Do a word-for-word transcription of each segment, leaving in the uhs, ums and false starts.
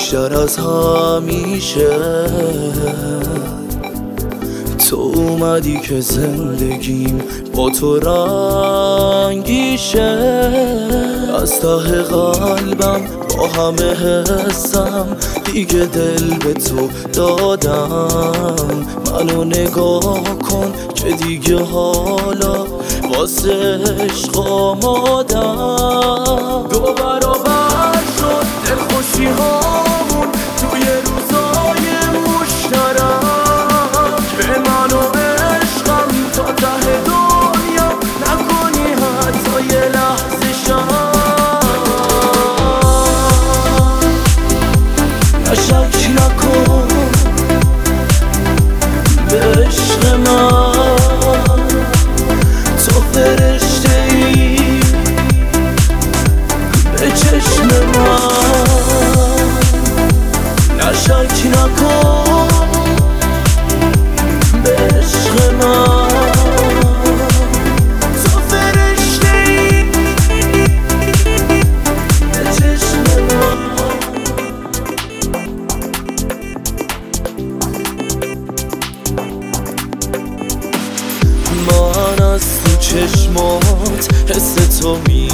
بیشتر از همیشه تو اومدی که زندگیم با تو رنگیشه. از ته قلبم با همه حسم دیگه دل به تو دادم. منو نگاه کن که دیگه حالا واسه عشق آمادم. دو برابر شد دلخوشی هامون توی روزای مشترک. به من و عشقم تا ته دنیا نکنی حتی یه لحظه شک. شک نکن به عشق من، تو فرشته ای به چشم من. نه شک نکن به عشق من، تو فرشته ای به چشم من. من از تو چشمات حس تو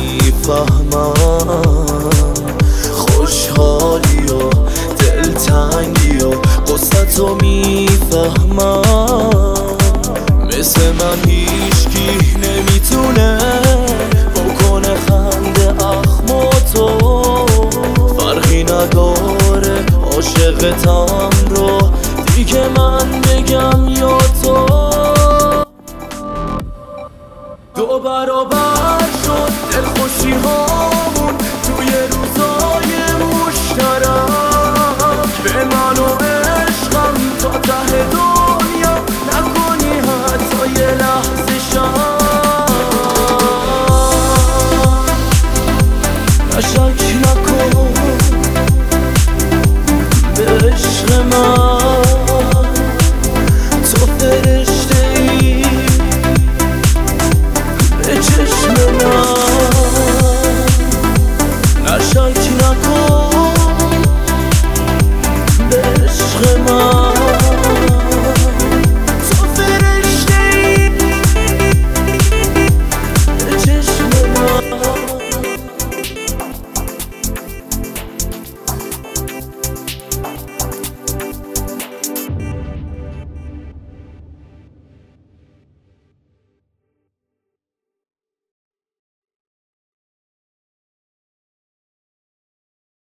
میفهمم. خوشحالی و دلتنگی و قصه تو میفهمم. مثل من هیچکی نمیتونه بکنه خنده اخم تو. فرقی نداره عاشقتم رو دیگه من بگم یا تو. دو برابر شد دلخوشی هامون توی روزای مشترک. به من و عشقم تا ته دنیا نکنی حتی یه لحظه شک. شک نکن به عشق من، تو فرشته ای به چشم من.